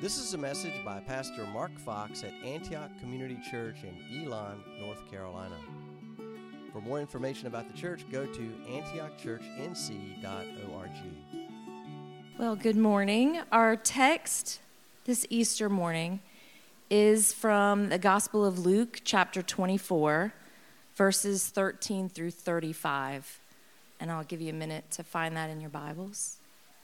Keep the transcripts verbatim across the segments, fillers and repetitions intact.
This is a message by Pastor Mark Fox at Antioch Community Church in Elon, North Carolina. For more information about the church, go to antioch church n c dot org. Well, good morning. Our text this Easter morning is from the Gospel of Luke, chapter twenty-four, verses thirteen through thirty-five. And I'll give you a minute to find that in your Bibles.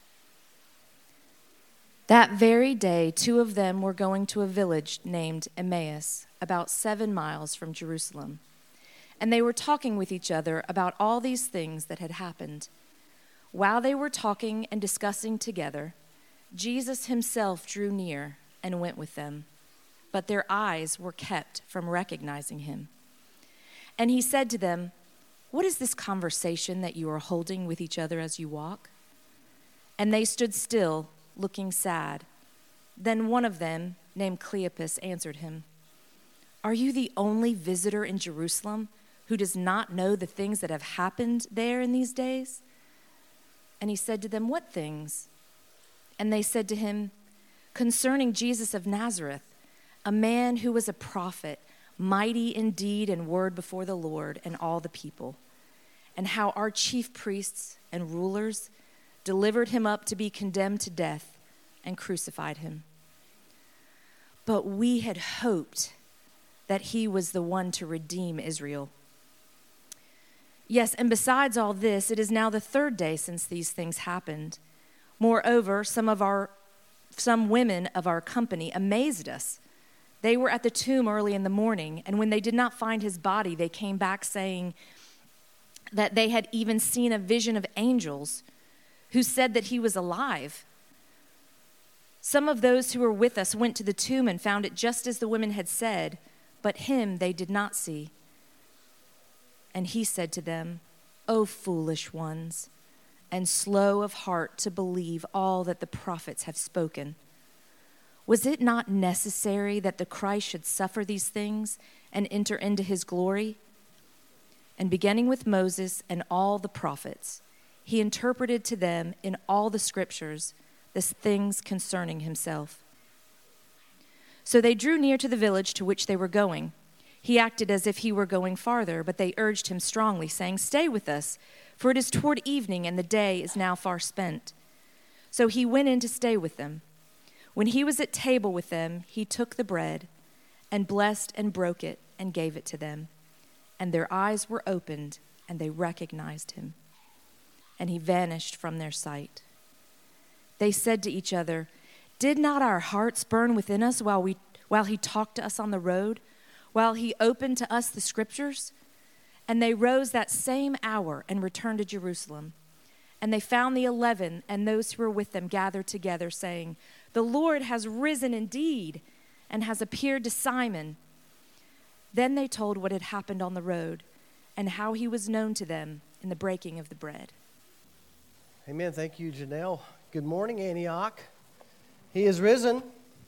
That very day, two of them were going to a village named Emmaus, about seven miles from Jerusalem. And they were talking with each other about all these things that had happened. While they were talking and discussing together, Jesus himself drew near and went with them, but their eyes were kept from recognizing him. And he said to them, "What is this conversation that you are holding with each other as you walk?" And they stood still, looking sad. Then one of them, named Cleopas, answered him, "Are you the only visitor in Jerusalem who does not know the things that have happened there in these days?" And he said to them, "What things?" And they said to him, "Concerning Jesus of Nazareth, a man who was a prophet, mighty in deed and word before the Lord and all the people, and how our chief priests and rulers delivered him up to be condemned to death and crucified him. But we had hoped that he was the one to redeem Israel. Yes, and besides all this, it is now the third day since these things happened. Moreover, some of our, some women of our company amazed us. They were at the tomb early in the morning, and when they did not find his body, they came back saying that they had even seen a vision of angels who said that he was alive. Some of those who were with us went to the tomb and found it just as the women had said, but him they did not see." And he said to them, "O foolish ones, and slow of heart to believe all that the prophets have spoken. Was it not necessary that the Christ should suffer these things and enter into his glory?" And beginning with Moses and all the prophets, he interpreted to them in all the scriptures the things concerning himself. So they drew near to the village to which they were going. He acted as if he were going farther, but they urged him strongly, saying, "Stay with us, for it is toward evening, and the day is now far spent." So he went in to stay with them. When he was at table with them, he took the bread and blessed and broke it and gave it to them. And their eyes were opened, and they recognized him. And he vanished from their sight. They said to each other, "Did not our hearts burn within us while we while he talked to us on the road, while he opened to us the scriptures?" And they rose that same hour and returned to Jerusalem. And they found the eleven and those who were with them gathered together, saying, "The Lord has risen indeed and has appeared to Simon." Then they told what had happened on the road and how he was known to them in the breaking of the bread. Amen. Thank you, Janelle. Good morning, Antioch. He is risen.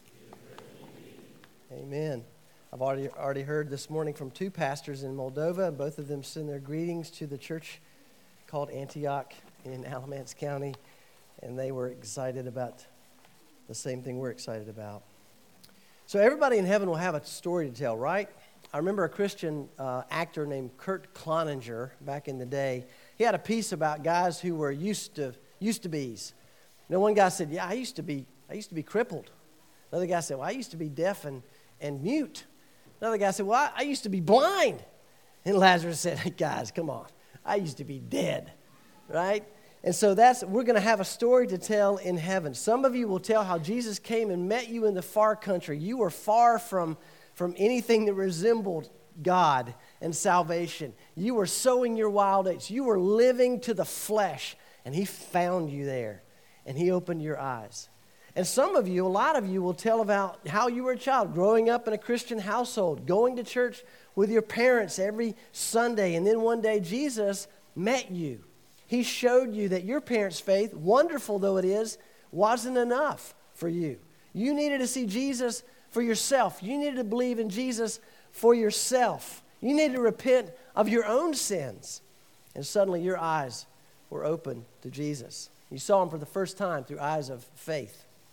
Amen. I've already already heard this morning from two pastors in Moldova, and both of them send their greetings to the church called Antioch in Alamance County, and they were excited about the same thing we're excited about. So everybody in heaven will have a story to tell, right? I remember a Christian uh, actor named Kurt Cloninger back in the day. He had a piece about guys who were used to used to be's. You know, one guy said, "Yeah, I used to be I used to be crippled." Another guy said, "Well, I used to be deaf and, and mute." Another guy said, "Well, I, I used to be blind." And Lazarus said, "Hey, guys, come on. I used to be dead." Right? And so that's we're going to have a story to tell in heaven. Some of you will tell how Jesus came and met you in the far country. You were far from, from anything that resembled God and salvation. You were sowing your wild oats. You were living to the flesh, and he found you there, and he opened your eyes. And some of you, a lot of you, will tell about how you were a child, growing up in a Christian household, going to church with your parents every Sunday, and then one day Jesus met you. He showed you that your parents' faith, wonderful though it is, wasn't enough for you. You needed to see Jesus for yourself. You needed to believe in Jesus for yourself. You needed to repent of your own sins. And suddenly your eyes were open to Jesus. You saw him for the first time through eyes of faith.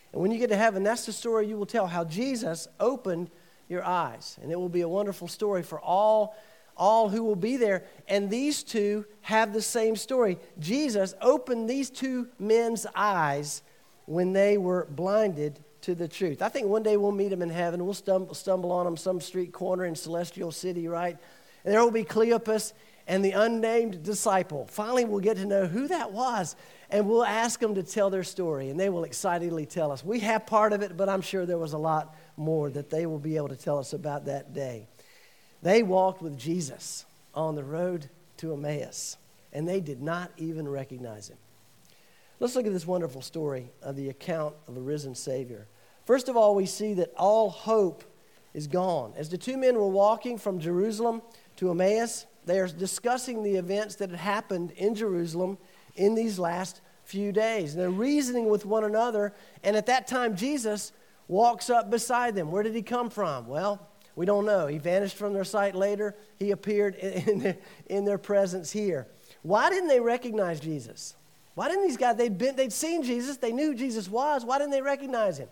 And when you get to heaven, that's the story you will tell, how Jesus opened your eyes. And it will be a wonderful story for all, all who will be there. And these two have the same story. Jesus opened these two men's eyes when they were blinded to the truth. I think one day we'll meet them in heaven. We'll stumble, stumble on them some street corner in Celestial City, right? And there will be Cleopas and the unnamed disciple. Finally, we'll get to know who that was. And we'll ask them to tell their story, and they will excitedly tell us. We have part of it, but I'm sure there was a lot more that they will be able to tell us about that day. They walked with Jesus on the road to Emmaus, and they did not even recognize him. Let's look at this wonderful story of the account of a risen Savior. First of all, we see that all hope is gone. As the two men were walking from Jerusalem to Emmaus, they are discussing the events that had happened in Jerusalem in these last few days. And they're reasoning with one another, and at that time, Jesus walks up beside them. Where did he come from? Well, we don't know. He vanished from their sight later. He appeared in their, in their presence here. Why didn't they recognize Jesus? Why didn't these guys, they'd, been, they'd seen Jesus, they knew who Jesus was. Why didn't they recognize him?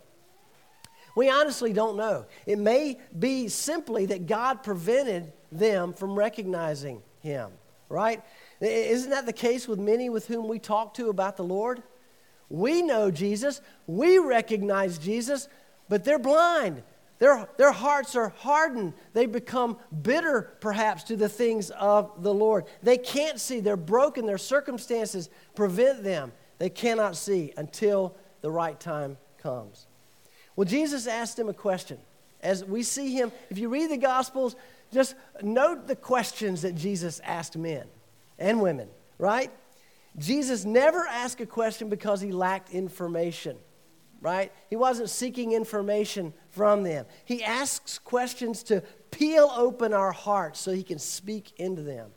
We honestly don't know. It may be simply that God prevented them from recognizing him, right? Isn't that the case with many with whom we talk to about the Lord? We know Jesus, we recognize Jesus, but they're blind. Their, their hearts are hardened. They become bitter, perhaps, to the things of the Lord. They can't see. They're broken. Their circumstances prevent them. They cannot see until the right time comes. Well, Jesus asked them a question. As we see him, if you read the Gospels, just note the questions that Jesus asked men and women, right? Jesus never asked a question because he lacked information, right? He wasn't seeking information from them. He asks questions to peel open our hearts so he can speak into them.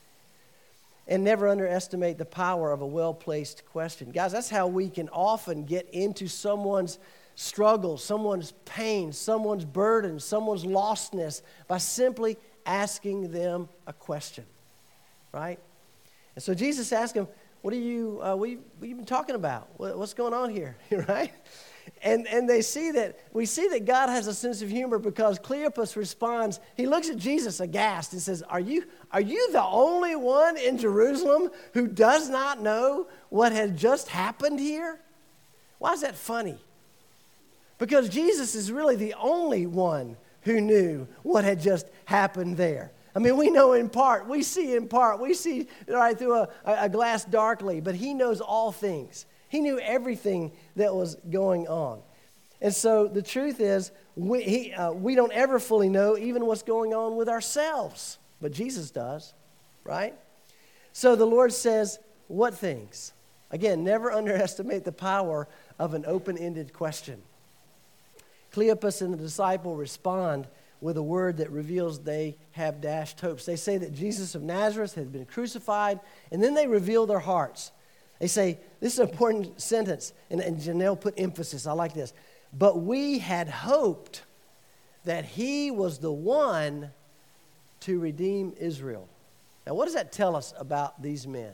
And never underestimate the power of a well-placed question. Guys, that's how we can often get into someone's struggle, someone's pain, someone's burden, someone's lostness by simply asking them a question, right? And so Jesus asked him, what are you, uh, what, are you what are you been talking about? What, what's going on here, right? And and they see that, we see that God has a sense of humor because Cleopas responds, he looks at Jesus aghast and says, are you, are you the only one in Jerusalem who does not know what had just happened here? Why is that funny? Because Jesus is really the only one who knew what had just happened there. I mean, we know in part. We see in part. We see right through a, a glass darkly, but he knows all things. He knew everything that was going on. And so the truth is, we, he, uh, we don't ever fully know even what's going on with ourselves, but Jesus does, right? So the Lord says, what things? Again, never underestimate the power of an open-ended question. Cleopas and the disciple respond with a word that reveals they have dashed hopes. They say that Jesus of Nazareth had been crucified, and then they reveal their hearts. They say, this is an important sentence, and, and Janelle put emphasis. I like this. But we had hoped that he was the one to redeem Israel. Now, what does that tell us about these men?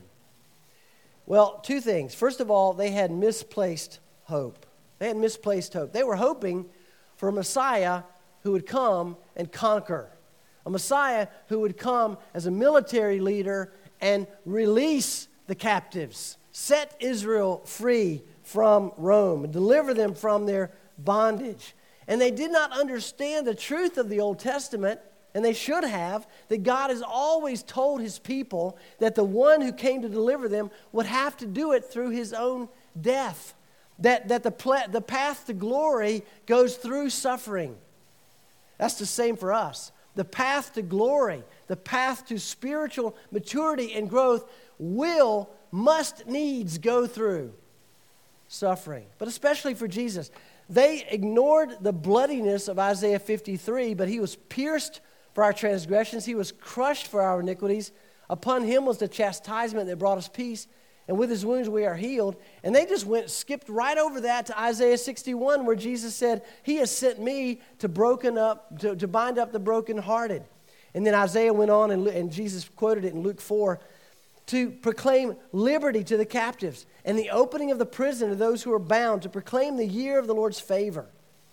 Well, two things. First of all, they had misplaced hope. They had misplaced hope. They were hoping for a Messiah who would come and conquer. A Messiah who would come as a military leader and release the captives, set Israel free from Rome, and deliver them from their bondage. And they did not understand the truth of the Old Testament, and they should have, that God has always told his people that the one who came to deliver them would have to do it through his own death. That, that the, ple- the path to glory goes through suffering. That's the same for us. The path to glory, the path to spiritual maturity and growth will, must needs go through suffering. But especially for Jesus. They ignored the bloodiness of Isaiah fifty-three, but he was pierced for our transgressions. He was crushed for our iniquities. Upon him was the chastisement that brought us peace. And with his wounds we are healed. And they just went, skipped right over that to Isaiah sixty-one, where Jesus said, he has sent me to broken up, to, to bind up the brokenhearted. And then Isaiah went on, and, and Jesus quoted it in Luke four. to proclaim liberty to the captives and the opening of the prison to those who are bound, to proclaim the year of the Lord's favor.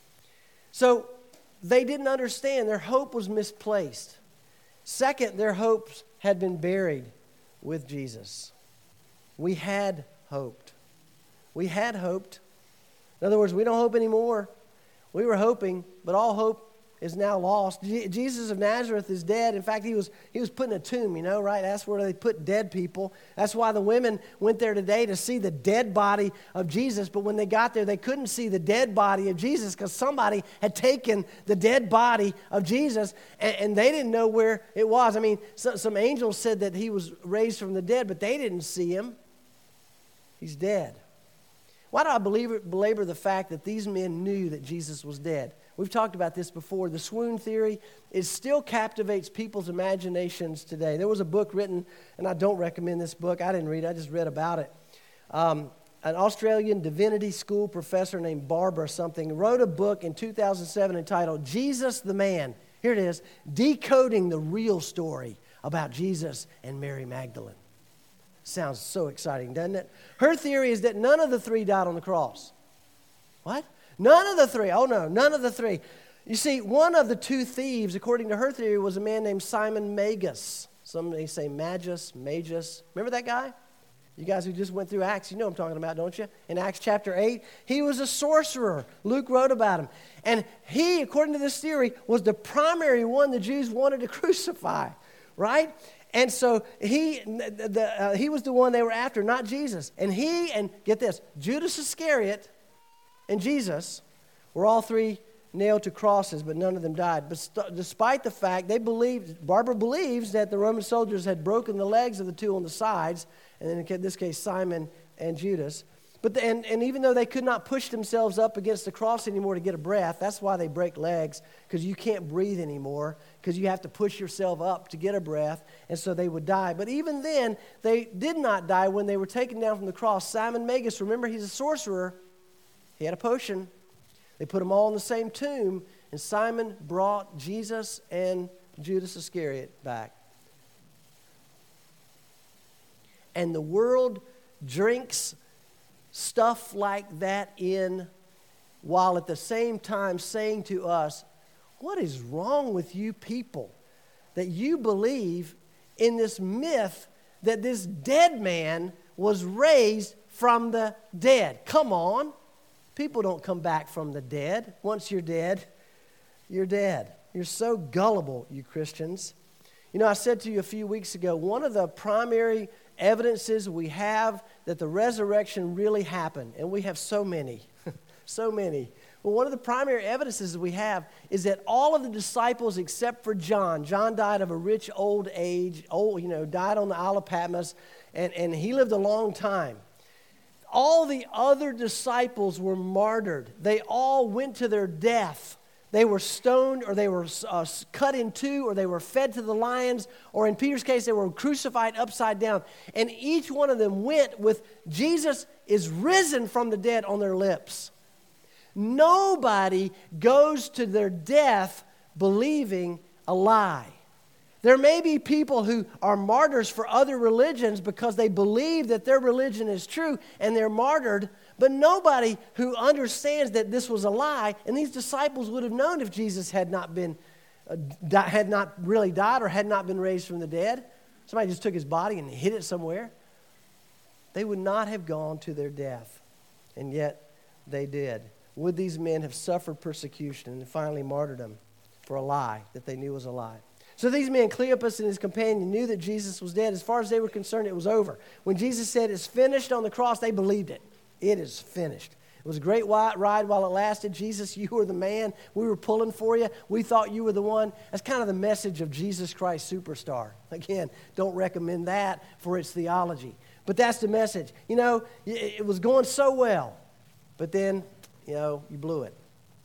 So they didn't understand. Their hope was misplaced. Second, their hopes had been buried with Jesus. We had hoped. We had hoped. In other words, we don't hope anymore. We were hoping, but all hope is now lost. Je- Jesus of Nazareth is dead. In fact, he was he was put in a tomb, you know, right? That's where they put dead people. That's why the women went there today to see the dead body of Jesus. But when they got there, they couldn't see the dead body of Jesus because somebody had taken the dead body of Jesus, and, and they didn't know where it was. I mean, so, some angels said that he was raised from the dead, but they didn't see him. He's dead. Why do I belabor, belabor the fact that these men knew that Jesus was dead? We've talked about this before. The swoon theory, it still captivates people's imaginations today. There was a book written, and I don't recommend this book. I didn't read it. I just read about it. Um, an Australian divinity school professor named Barbara something wrote a book in two thousand seven entitled Jesus the Man. Here it is, Decoding the Real Story about Jesus and Mary Magdalene. Sounds so exciting, doesn't it? Her theory is that none of the three died on the cross. What? None of the three. Oh, no, none of the three. You see, one of the two thieves, according to her theory, was a man named Simon Magus. Some may say Magus, Magus. Remember that guy? You guys who just went through Acts, you know what I'm talking about, don't you? In Acts chapter eight, he was a sorcerer. Luke wrote about him. And he, according to this theory, was the primary one the Jews wanted to crucify, right? And so he the, uh, he was the one they were after, not Jesus. And he, and get this, Judas Iscariot and Jesus were all three nailed to crosses, but none of them died. But st- despite the fact, they believed, Barbara believes that the Roman soldiers had broken the legs of the two on the sides, and in this case, Simon and Judas. But the, and, and even though they could not push themselves up against the cross anymore to get a breath, that's why they break legs, because you can't breathe anymore, because you have to push yourself up to get a breath, and so they would die. But even then, they did not die when they were taken down from the cross. Simon Magus, remember, he's a sorcerer. He had a potion. They put them all in the same tomb, and Simon brought Jesus and Judas Iscariot back. And the world drinks stuff like that in, while at the same time saying to us, what is wrong with you people that you believe in this myth that this dead man was raised from the dead? Come on. People don't come back from the dead. Once you're dead, you're dead. You're so gullible, you Christians. You know, I said to you a few weeks ago, one of the primary evidences we have that the resurrection really happened, and we have so many, so many. Well, one of the primary evidences we have is that all of the disciples except for John, John died of a rich old age, old, you know, died on the Isle of Patmos, and, and he lived a long time. All the other disciples were martyred. They all went to their death. They were stoned, or they were uh, cut in two, or they were fed to the lions, or in Peter's case, they were crucified upside down. And each one of them went with Jesus is risen from the dead on their lips. Nobody goes to their death believing a lie. There may be people who are martyrs for other religions because they believe that their religion is true and they're martyred, but nobody who understands that this was a lie, and these disciples would have known if Jesus had not been, uh, di- had not really died or had not been raised from the dead. Somebody just took his body and hid it somewhere. They would not have gone to their death, and yet they did. Would these men have suffered persecution and finally martyrdom for a lie that they knew was a lie? So these men, Cleopas and his companion, knew that Jesus was dead. As far as they were concerned, it was over. When Jesus said, it's finished on the cross, they believed it. It is finished. It was a great ride while it lasted. Jesus, you were the man. We were pulling for you. We thought you were the one. That's kind of the message of Jesus Christ Superstar. Again, don't recommend that for its theology. But that's the message. You know, it was going so well, but then, you know, you blew it.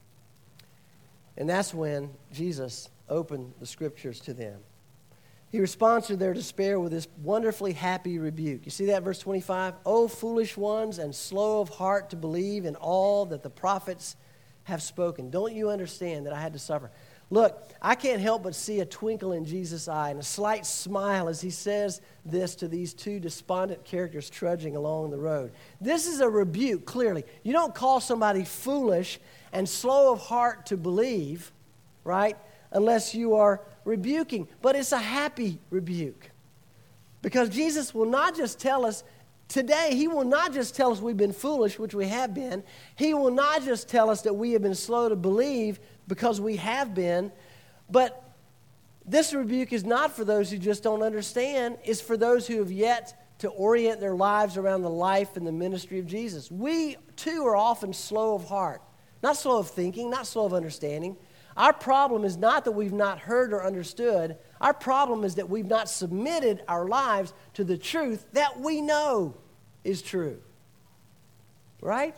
And that's when Jesus opened the scriptures to them. He responds to their despair with this wonderfully happy rebuke. You see that, verse twenty-five? O foolish ones and slow of heart to believe in all that the prophets have spoken. Don't you understand that I had to suffer? Look, I can't help but see a twinkle in Jesus' eye and a slight smile as he says this to these two despondent characters trudging along the road. This is a rebuke, clearly. You don't call somebody foolish and slow of heart to believe, right, unless you are rebuking. But it's a happy rebuke. Because Jesus will not just tell us, today, he will not just tell us we've been foolish, which we have been. He will not just tell us that we have been slow to believe, because we have been. But this rebuke is not for those who just don't understand. It's for those who have yet to orient their lives around the life and the ministry of Jesus. We, too, are often slow of heart. Not slow of thinking, not slow of understanding. Our problem is not that we've not heard or understood. Our problem is that we've not submitted our lives to the truth that we know is true. Right?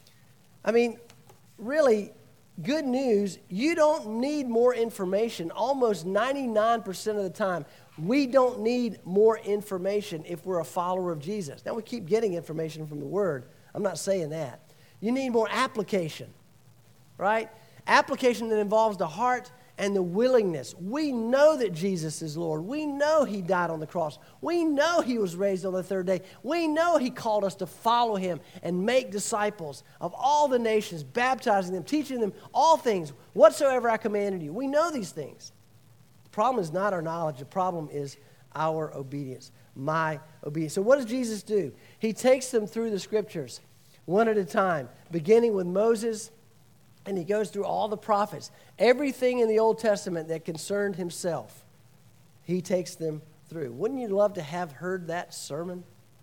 I mean, really, good news, you don't need more information. Almost ninety-nine percent of the time, we don't need more information if we're a follower of Jesus. Now, we keep getting information from the Word. I'm not saying that. You need more application, right? Application that involves the heart and the willingness. We know that Jesus is Lord. We know he died on the cross. We know he was raised on the third day. We know he called us to follow him and make disciples of all the nations, baptizing them, teaching them all things, whatsoever I commanded you. We know these things. The problem is not our knowledge. The problem is our obedience, my obedience. So what does Jesus do? He takes them through the scriptures one at a time, beginning with Moses. And he goes through all the prophets. Everything in the Old Testament that concerned himself, he takes them through. Wouldn't you love to have heard that sermon?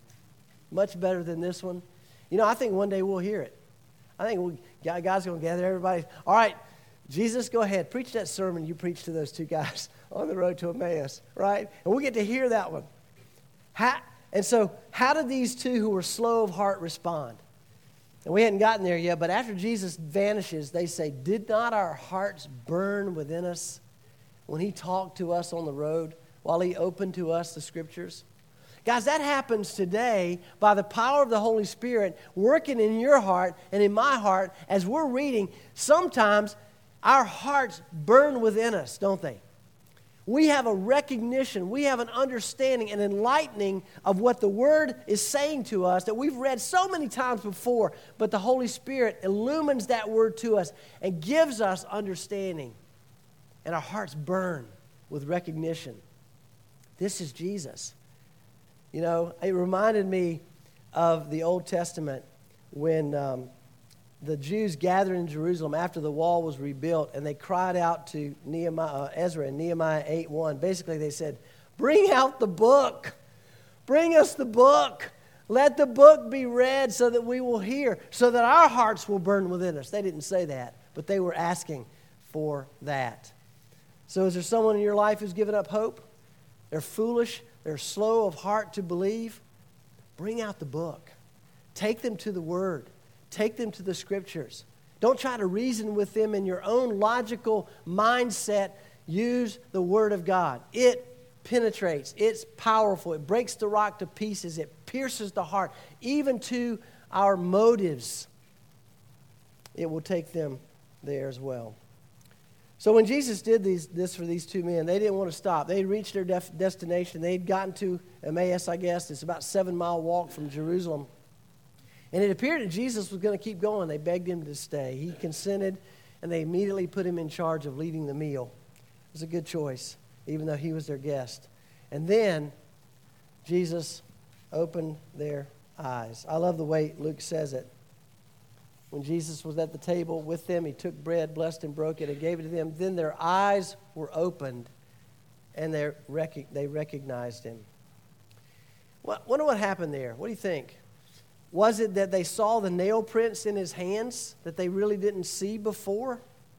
Much better than this one. You know, I think one day we'll hear it. I think we, God's going to gather everybody. All right, Jesus, go ahead. Preach that sermon you preached to those two guys on the road to Emmaus, right? And we get to hear that one. How, and so how did these two who were slow of heart respond? And we hadn't gotten there yet, but after Jesus vanishes, they say, did not our hearts burn within us when he talked to us on the road, while he opened to us the scriptures? Guys, that happens today by the power of the Holy Spirit working in your heart and in my heart as we're reading. Sometimes our hearts burn within us, don't they? We have a recognition, we have an understanding, an enlightening of what the Word is saying to us that we've read so many times before, but the Holy Spirit illumines that Word to us and gives us understanding. And our hearts burn with recognition. This is Jesus. You know, it reminded me of the Old Testament when um, the Jews gathered in Jerusalem after the wall was rebuilt, and they cried out to Nehemiah, uh, Ezra in Nehemiah eight one. Basically, they said, bring out the book. Bring us the book. Let the book be read so that we will hear, so that our hearts will burn within us. They didn't say that, but they were asking for that. So is there someone in your life who's given up hope? They're foolish. They're slow of heart to believe. Bring out the book. Take them to the Word. Take them to the scriptures. Don't try to reason with them in your own logical mindset. Use the Word of God. It penetrates. It's powerful. It breaks the rock to pieces. It pierces the heart, even to our motives. It will take them there as well. So when Jesus did these, this for these two men, they didn't want to stop. They had reached their def- destination. They had gotten to Emmaus, I guess. It's about a seven-mile walk from Jerusalem. And it appeared that Jesus was going to keep going. They begged him to stay. He consented, and they immediately put him in charge of leading the meal. It was a good choice, even though he was their guest. And then Jesus opened their eyes. I love the way Luke says it. When Jesus was at the table with them, he took bread, blessed and broke it, and gave it to them. Then their eyes were opened, and they rec- they recognized him. What, wonder what happened there. What do you think? Was it that they saw the nail prints in his hands that they really didn't see before?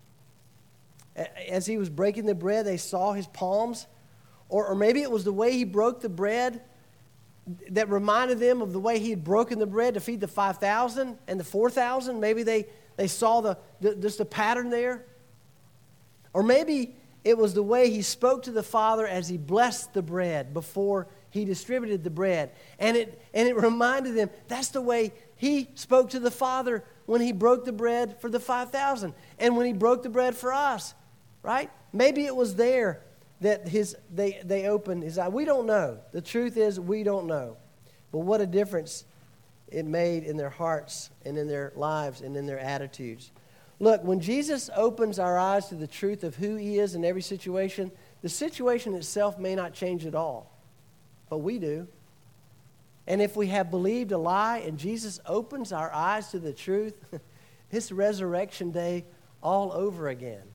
As he was breaking the bread, they saw his palms. Or, or maybe it was the way he broke the bread that reminded them of the way he had broken the bread to feed the five thousand and the four thousand. Maybe they, they saw the, the just the pattern there. Or maybe it was the way he spoke to the Father as he blessed the bread before he distributed the bread. And it and it reminded them, that's the way he spoke to the Father when he broke the bread for the five thousand. And when he broke the bread for us. right? Maybe it was there that his they, they opened his eye. We don't know. The truth is we don't know. But what a difference it made in their hearts and in their lives and in their attitudes. Look, when Jesus opens our eyes to the truth of who he is in every situation, the situation itself may not change at all, but we do. And if we have believed a lie and Jesus opens our eyes to the truth, it's resurrection day all over again.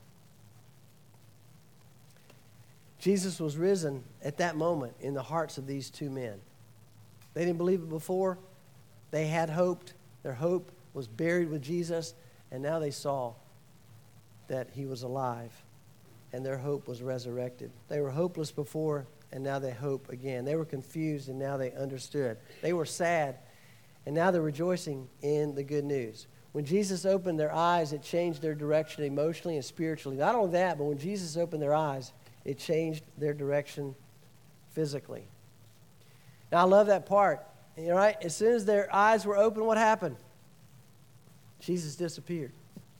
Jesus was risen at that moment in the hearts of these two men. They didn't believe it before. They had hoped. Their hope was buried with Jesus, and now they saw that he was alive, and their hope was resurrected. They were hopeless before, and now they hope again. They were confused, and now they understood. They were sad, and now they're rejoicing in the good news. When Jesus opened their eyes, it changed their direction emotionally and spiritually. Not only that, but when Jesus opened their eyes, it changed their direction physically. Now, I love that part. You know, right? As soon as their eyes were open, what happened? Jesus disappeared.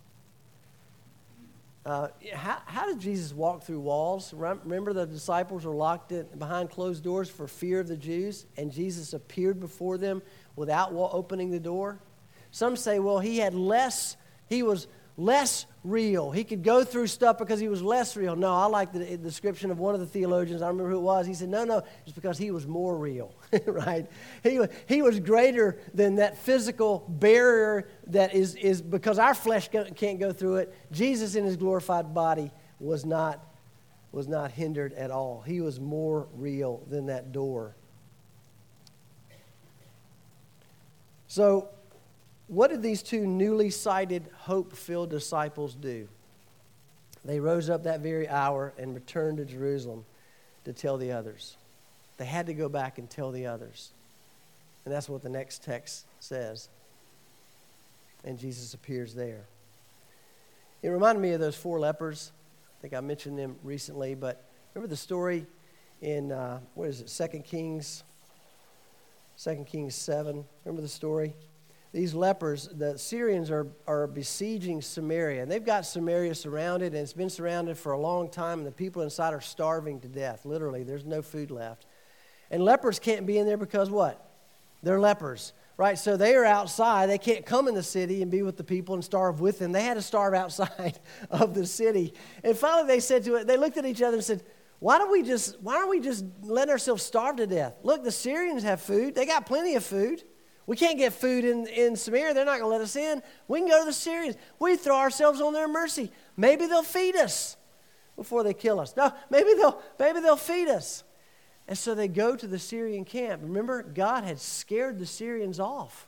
Uh, how, how did Jesus walk through walls? Remember, the disciples were locked in, behind closed doors for fear of the Jews, and Jesus appeared before them without opening the door? Some say, well, he had less, he was less real. He could go through stuff because he was less real. No, I like the, the description of one of the theologians. I don't remember who it was. He said, no, no, it's because he was more real, right? He, he was greater than that physical barrier that is, is because our flesh can't go through it. Jesus in his glorified body was not, was not hindered at all. He was more real than that door. So, what did these two newly sighted, hope-filled disciples do? They rose up that very hour and returned to Jerusalem to tell the others. They had to go back and tell the others. And that's what the next text says. And Jesus appears there. It reminded me of those four lepers. I think I mentioned them recently, but remember the story in, uh, what is it, Second Kings, Second Kings seven? Remember the story? These lepers, the Syrians are, are besieging Samaria. And they've got Samaria surrounded, and it's been surrounded for a long time, and the people inside are starving to death. Literally, there's no food left. And lepers can't be in there because what? They're lepers, right? So they are outside. They can't come in the city and be with the people and starve with them. They had to starve outside of the city. And finally they said to it, they looked at each other and said, why don't we just, why don't we just let ourselves starve to death? Look, the Syrians have food. They got plenty of food. We can't get food in, in Samaria. They're not going to let us in. We can go to the Syrians. We throw ourselves on their mercy. Maybe they'll feed us before they kill us. No, maybe they'll, maybe they'll feed us. And so they go to the Syrian camp. Remember, God had scared the Syrians off.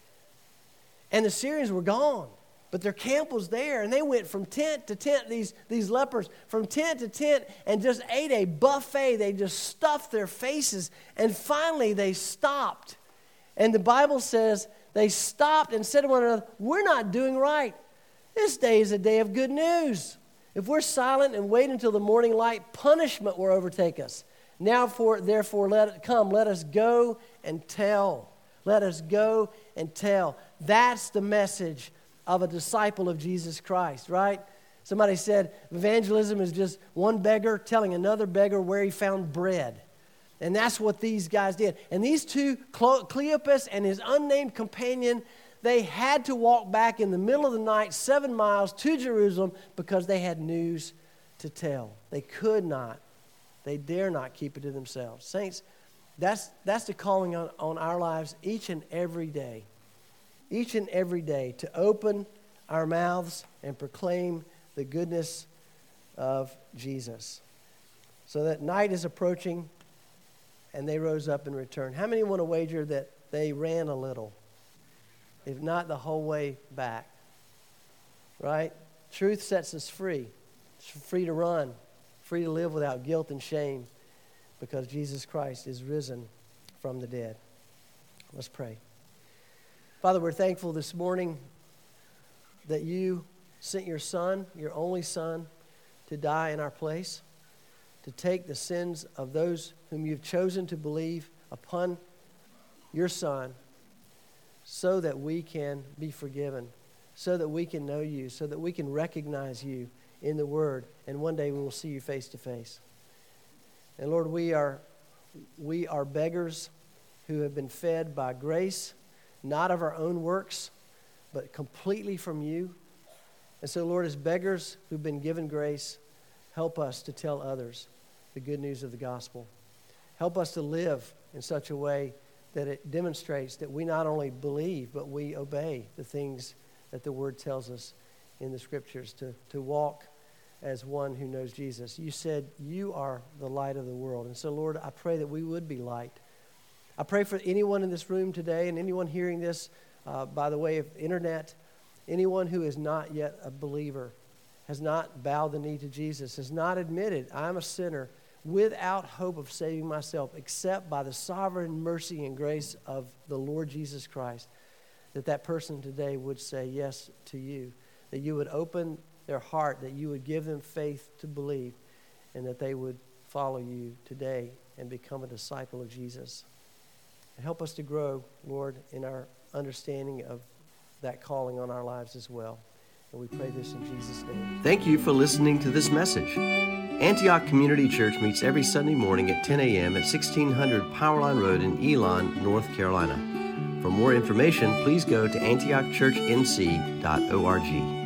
And the Syrians were gone. But their camp was there. And they went from tent to tent, these, these lepers, from tent to tent, and just ate a buffet. They just stuffed their faces. And finally they stopped. And the Bible says they stopped and said to one another, we're not doing right. This day is a day of good news. If we're silent and wait until the morning light, punishment will overtake us. Now, for, therefore, let it come. Let us go and tell. Let us go and tell. That's the message of a disciple of Jesus Christ, right? Somebody said evangelism is just one beggar telling another beggar where he found bread. And that's what these guys did. And these two, Cleopas and his unnamed companion, they had to walk back in the middle of the night, seven miles to Jerusalem, because they had news to tell. They could not, they dare not keep it to themselves. Saints, that's, that's the calling on, on our lives each and every day. Each and every day to open our mouths and proclaim the goodness of Jesus. So that night is approaching, and they rose up and returned. How many want to wager that they ran a little, if not the whole way back? Right? Truth sets us free. It's free to run, free to live without guilt and shame, because Jesus Christ is risen from the dead. Let's pray. Father, we're thankful this morning that you sent your Son, your only Son, to die in our place, to take the sins of those whom you've chosen to believe upon your Son, so that we can be forgiven, so that we can know you, so that we can recognize you in the Word, and one day we will see you face to face. And Lord, we are we are beggars who have been fed by grace, not of our own works, but completely from you. And so, Lord, as beggars who've been given grace, help us to tell others the good news of the gospel. Help us to live in such a way that it demonstrates that we not only believe, but we obey the things that the Word tells us in the Scriptures, to, to walk as one who knows Jesus. You said you are the light of the world. And so, Lord, I pray that we would be light. I pray for anyone in this room today and anyone hearing this uh, by the way of internet, anyone who is not yet a believer, has not bowed the knee to Jesus, has not admitted, I'm a sinner without hope of saving myself except by the sovereign mercy and grace of the Lord Jesus Christ, that that person today would say yes to you, that you would open their heart, that you would give them faith to believe, and that they would follow you today and become a disciple of Jesus. And help us to grow, Lord, in our understanding of that calling on our lives as well. And we pray this in Jesus' name. Thank you for listening to this message. Antioch Community Church meets every Sunday morning at ten a.m. at sixteen hundred Powerline Road in Elon, North Carolina. For more information, please go to antioch church n c dot org.